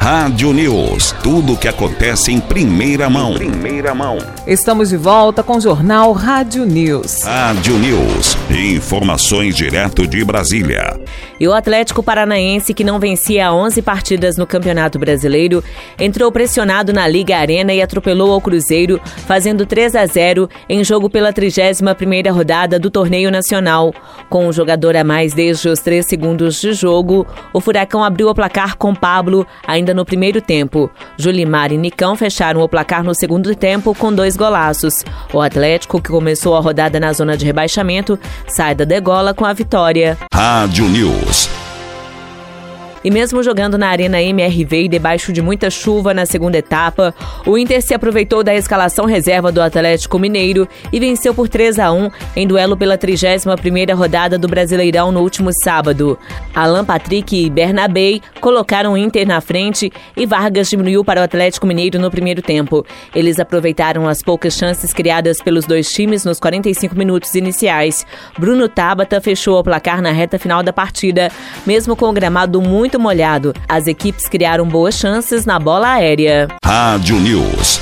Rádio News. Tudo o que acontece em primeira mão. Estamos de volta com o Jornal Rádio News. Rádio News. Informações direto de Brasília. E o Atlético Paranaense, que não vencia há 11 partidas no Campeonato Brasileiro, entrou pressionado na Liga Arena e atropelou ao Cruzeiro, fazendo 3-0 em jogo pela 31ª rodada do torneio nacional. Com um jogador a mais desde os 3 segundos de jogo, o Furacão abriu o placar com Pablo ainda no primeiro tempo. Julimar e Nicão fecharam o placar no segundo tempo com 2 golaços. O Atlético, que começou a rodada na zona de rebaixamento, sai da degola com a vitória. Rádio News. E mesmo jogando na Arena MRV e debaixo de muita chuva na segunda etapa, o Inter se aproveitou da escalação reserva do Atlético Mineiro e venceu por 3-1 em duelo pela 31ª rodada do Brasileirão no último sábado. Alan Patrick e Bernabei colocaram o Inter na frente e Vargas diminuiu para o Atlético Mineiro no primeiro tempo. Eles aproveitaram as poucas chances criadas pelos dois times nos 45 minutos iniciais. Bruno Tabata fechou o placar na reta final da partida, mesmo com o gramado muito molhado. As equipes criaram boas chances na bola aérea. Rádio News.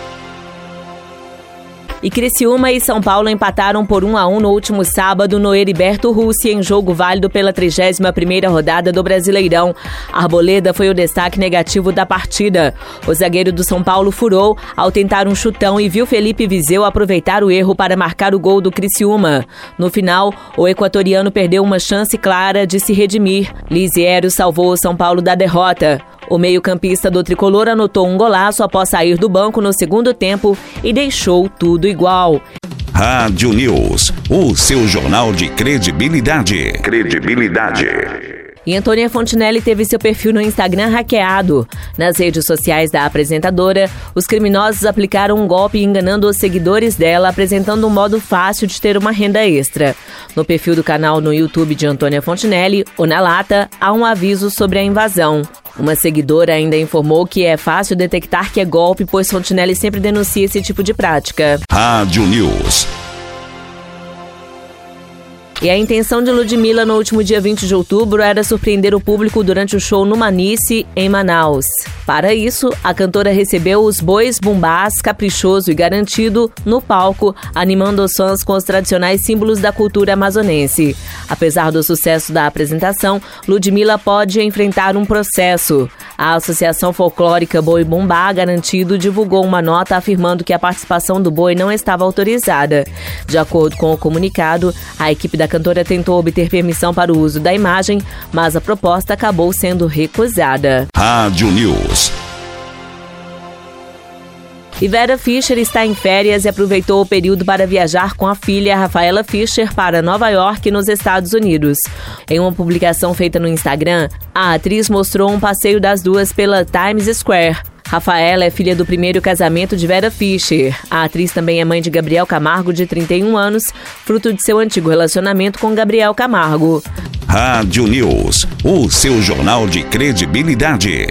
E Criciúma e São Paulo empataram por 1-1 no último sábado no Heriberto Russi em jogo válido pela 31ª rodada do Brasileirão. Arboleda foi o destaque negativo da partida. O zagueiro do São Paulo furou ao tentar um chutão e viu Felipe Viseu aproveitar o erro para marcar o gol do Criciúma. No final, o equatoriano perdeu uma chance clara de se redimir. Lisiero salvou o São Paulo da derrota. O meio-campista do tricolor anotou um golaço após sair do banco no segundo tempo e deixou tudo igual. Rádio News, o seu jornal de credibilidade. E Antônia Fontinelli teve seu perfil no Instagram hackeado. Nas redes sociais da apresentadora, os criminosos aplicaram um golpe enganando os seguidores dela, apresentando um modo fácil de ter uma renda extra. No perfil do canal no YouTube de Antônia Fontinelli, ou na lata, há um aviso sobre a invasão. Uma seguidora ainda informou que é fácil detectar que é golpe, pois Fontinelli sempre denuncia esse tipo de prática. Rádio News. E a intenção de Ludmilla no último dia 20 de outubro era surpreender o público durante o show no Manice, em Manaus. Para isso, a cantora recebeu os bois bumbás, Caprichoso e Garantido, no palco, animando os fãs com os tradicionais símbolos da cultura amazonense. Apesar do sucesso da apresentação, Ludmilla pode enfrentar um processo. A Associação Folclórica Boi Bumbá Garantido divulgou uma nota afirmando que a participação do boi não estava autorizada. De acordo com o comunicado, a equipe da cantora tentou obter permissão para o uso da imagem, mas a proposta acabou sendo recusada. Rádio News. E Vera Fischer está em férias e aproveitou o período para viajar com a filha Rafaela Fischer para Nova York, nos Estados Unidos. Em uma publicação feita no Instagram, a atriz mostrou um passeio das duas pela Times Square. Rafaela é filha do primeiro casamento de Vera Fischer. A atriz também é mãe de Gabriel Camargo, de 31 anos, fruto de seu antigo relacionamento com Gabriel Camargo. Rádio News, o seu jornal de credibilidade.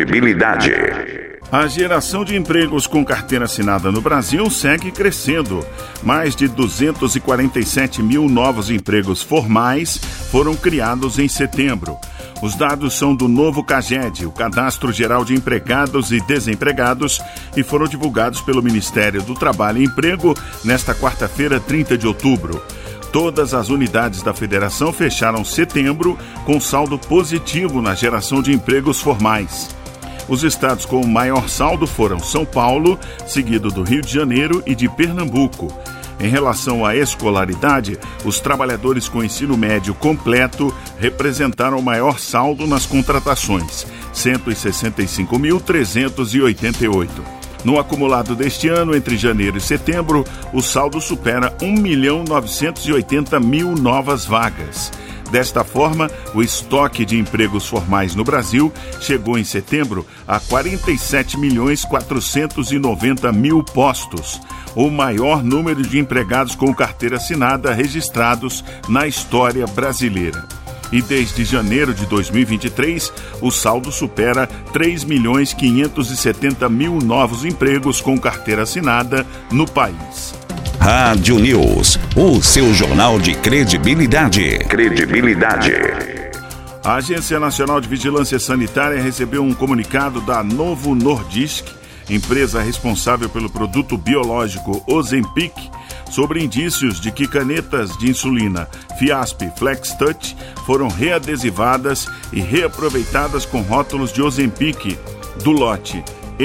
A geração de empregos com carteira assinada no Brasil segue crescendo. Mais de 247 mil novos empregos formais foram criados em setembro. Os dados são do novo CAGED, o Cadastro Geral de Empregados e Desempregados, e foram divulgados pelo Ministério do Trabalho e Emprego nesta quarta-feira, 30 de outubro. Todas as unidades da federação fecharam setembro com saldo positivo na geração de empregos formais. Os estados com o maior saldo foram São Paulo, seguido do Rio de Janeiro e de Pernambuco. Em relação à escolaridade, os trabalhadores com ensino médio completo representaram o maior saldo nas contratações, 165.388. No acumulado deste ano, entre janeiro e setembro, o saldo supera 1.980.000 novas vagas. Desta forma, o estoque de empregos formais no Brasil chegou em setembro a 47.490.000 postos, o maior número de empregados com carteira assinada registrados na história brasileira. E desde janeiro de 2023, o saldo supera 3.570.000 novos empregos com carteira assinada no país. Rádio News, o seu jornal de credibilidade. A Agência Nacional de Vigilância Sanitária recebeu um comunicado da Novo Nordisk, empresa responsável pelo produto biológico Ozempic, sobre indícios de que canetas de insulina Fiasp Flex Touch foram readesivadas e reaproveitadas com rótulos de Ozempic do lote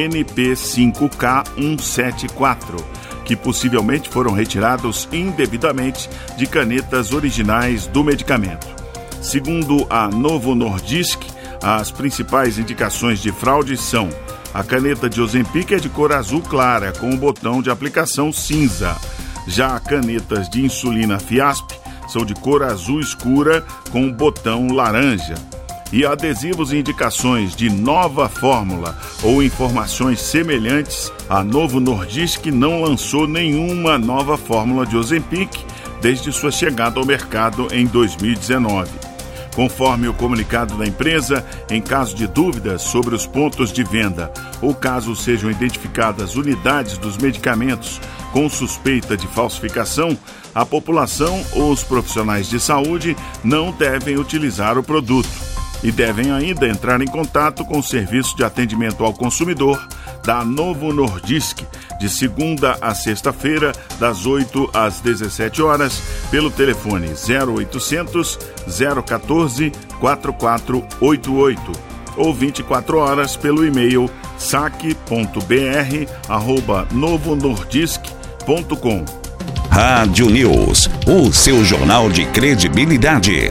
NP5K174, que possivelmente foram retirados indevidamente de canetas originais do medicamento. Segundo a Novo Nordisk, as principais indicações de fraude são: a caneta de Ozempic é de cor azul clara, com o botão de aplicação cinza. Já canetas de insulina Fiasp são de cor azul escura, com o botão laranja. E adesivos e indicações de nova fórmula ou informações semelhantes, a Novo Nordisk não lançou nenhuma nova fórmula de Ozempic desde sua chegada ao mercado em 2019. Conforme o comunicado da empresa, em caso de dúvidas sobre os pontos de venda ou caso sejam identificadas unidades dos medicamentos com suspeita de falsificação, a população ou os profissionais de saúde não devem utilizar o produto e devem ainda entrar em contato com o Serviço de Atendimento ao Consumidor da Novo Nordisk, de segunda a sexta-feira, das 8 às 17 horas, pelo telefone 0800 014 4488 ou 24 horas pelo e-mail saque.br@novonordisk.com. Rádio News, o seu jornal de credibilidade.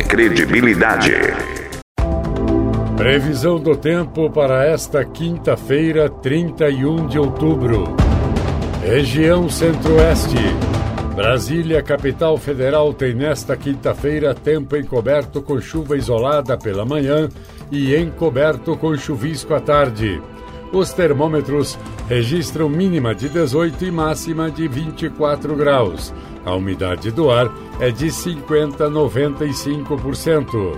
Previsão do tempo para esta quinta-feira, 31 de outubro. Região Centro-Oeste. Brasília, capital federal, tem nesta quinta-feira tempo encoberto com chuva isolada pela manhã e encoberto com chuvisco à tarde. Os termômetros registram mínima de 18 e máxima de 24 graus. A umidade do ar é de 50% a 95%.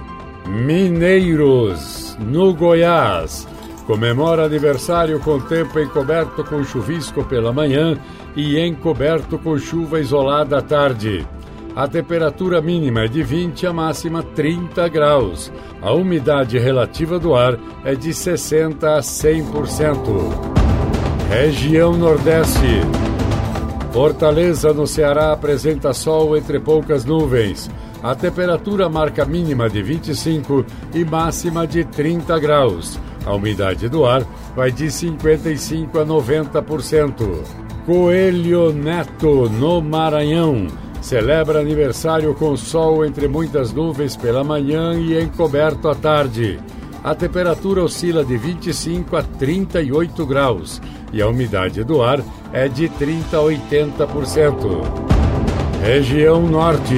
Mineiros, no Goiás, comemora aniversário com tempo encoberto com chuvisco pela manhã e encoberto com chuva isolada à tarde. A temperatura mínima é de 20, a máxima 30 graus. A umidade relativa do ar é de 60% a 100%. Região Nordeste. Fortaleza, no Ceará, apresenta sol entre poucas nuvens. A temperatura marca mínima de 25 e máxima de 30 graus. A umidade do ar vai de 55% a 90%. Coelho Neto, no Maranhão, celebra aniversário com sol entre muitas nuvens pela manhã e encoberto à tarde. A temperatura oscila de 25 a 38 graus e a umidade do ar é de 30% a 80%. Região Norte.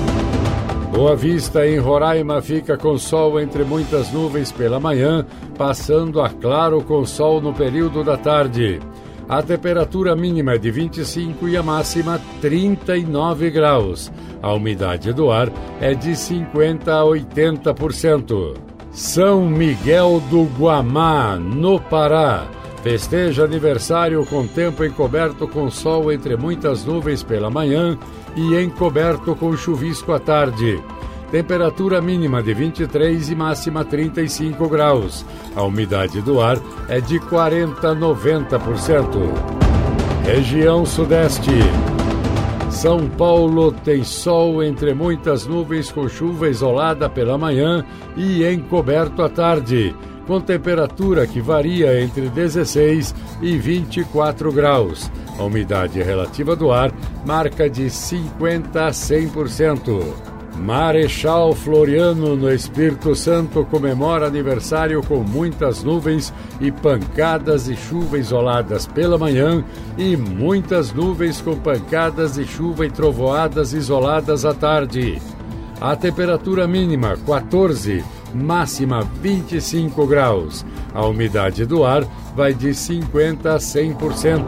Boa Vista, em Roraima, fica com sol entre muitas nuvens pela manhã, passando a claro com sol no período da tarde. A temperatura mínima é de 25 e a máxima 39 graus. A umidade do ar é de 50% a 80%. São Miguel do Guamá, no Pará, festeja aniversário com tempo encoberto com sol entre muitas nuvens pela manhã e encoberto com chuvisco à tarde. Temperatura mínima de 23 e máxima 35 graus. A umidade do ar é de 40% a 90%. Região Sudeste. São Paulo tem sol entre muitas nuvens com chuva isolada pela manhã e encoberto à tarde, com temperatura que varia entre 16 e 24 graus. A umidade relativa do ar marca de 50% a 100%. Marechal Floriano, no Espírito Santo, comemora aniversário com muitas nuvens e pancadas de chuva isoladas pela manhã e muitas nuvens com pancadas de chuva e trovoadas isoladas à tarde. A temperatura mínima 14, máxima 25 graus. A umidade do ar vai de 50% a 100%.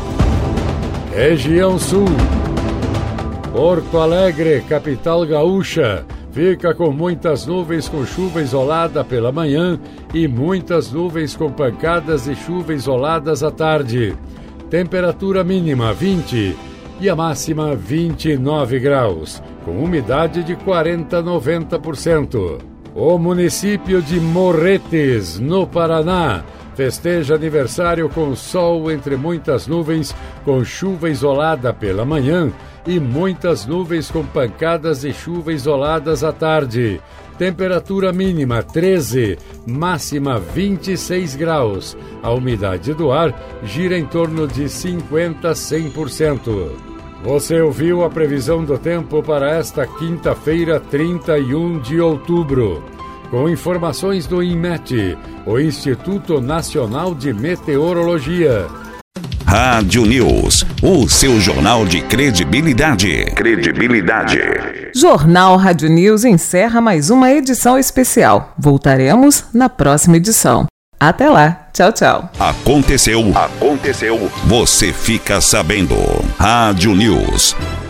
Região Sul. Porto Alegre, capital gaúcha, fica com muitas nuvens com chuva isolada pela manhã e muitas nuvens com pancadas de chuva isoladas à tarde. Temperatura mínima 20 e a máxima 29 graus, com umidade de 40% a 90%. O município de Morretes, no Paraná, festeja aniversário com sol entre muitas nuvens, com chuva isolada pela manhã e muitas nuvens com pancadas de chuva isoladas à tarde. Temperatura mínima 13, máxima 26 graus. A umidade do ar gira em torno de 50% a 100%. Você ouviu a previsão do tempo para esta quinta-feira, 31 de outubro. Com informações do INMET, o Instituto Nacional de Meteorologia. Rádio News, o seu jornal de credibilidade. Jornal Rádio News encerra mais uma edição especial. Voltaremos na próxima edição. Até lá. Tchau, tchau. Aconteceu. Você fica sabendo. Rádio News.